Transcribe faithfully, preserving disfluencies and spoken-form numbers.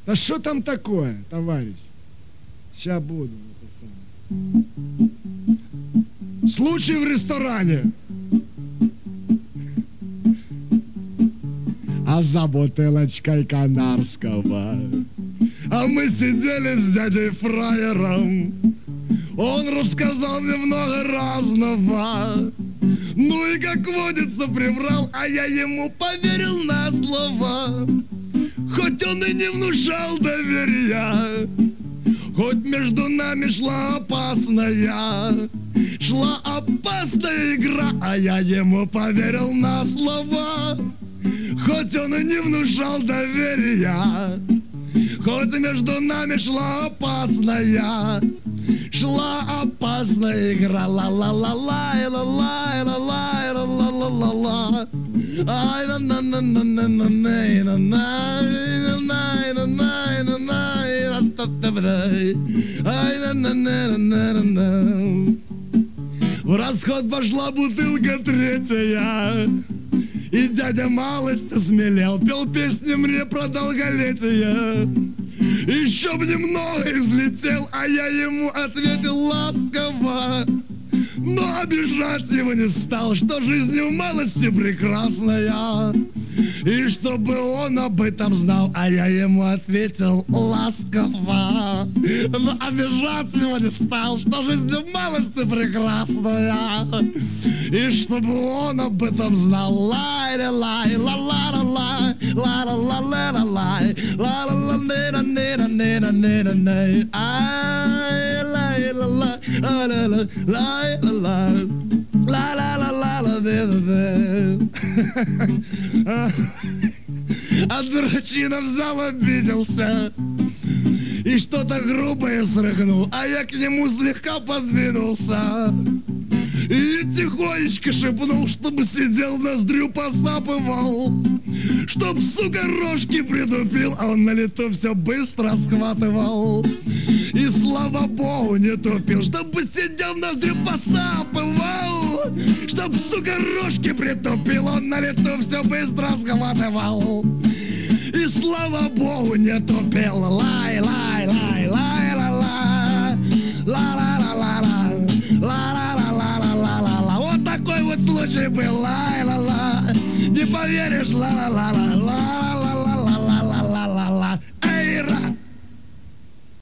Да что там такое, товарищ? Сейчас буду. Это самое. Случай в ресторане. А за бутылочкой канарского а мы сидели с дядей Фраером. Он рассказал мне много разного. Ну и как водится приврал, а я ему поверил на слово. Хоть он и не внушал доверия, хоть между нами шла опасная, шла опасная игра, а я ему поверил на слово. Хоть он и не внушал доверия, хоть между нами шла опасная, шла опасная игра. Ла-ла-ла-лай, ла-лай, ла-лай, ла-ла-ла-ла-ла. Ай, на-на-на-на-на-на-най, на-най, на-най, на-най, на-най, ай, на-на-на-на-на-на. В расход пошла бутылка третья, и дядя малость осмелел, пел песни мне про долголетие. Еще б немного и взлетел, а я ему ответил ласково, но обижать его не стал, что жизнь в малости прекрасная, и чтобы он об этом знал, а я ему ответил ласково, но обижать его не стал, что жизнь в малости прекрасная, и чтобы он об этом знал. Лай-лай, ла-ла-ла-лай, ла-ла-ла-ла-лай, ла-ла-ла-ла-ла-ла-ла-ла-ла-ла-ла, ай, лай-ла-ла, ла-ла-ла, лай-ла-ла, ла-ла-ла-ла-ла-ла-ла. А дурачина взял, обиделся и что-то грубое срыгнул, а я к нему слегка подвинулся и тихонечко шепнул, чтобы сидел, ноздрю посапывал, чтоб, сука, рожки притупил, а он на лету все быстро схватывал. И слава богу не тупил, чтобы сидел, ноздрю посапывал, чтоб, сука, рожки притупил, он на лету все быстро схватывал. И слава богу не тупил. Лай, лай, лай, лай, ла, ла, ла, ла, ла, ла, ла, ла, ла, ла, ла, ла, ла, ла. Вот такой вот случай был. Лай, ла, ла, не поверишь, ла, ла, ла, ла, ла.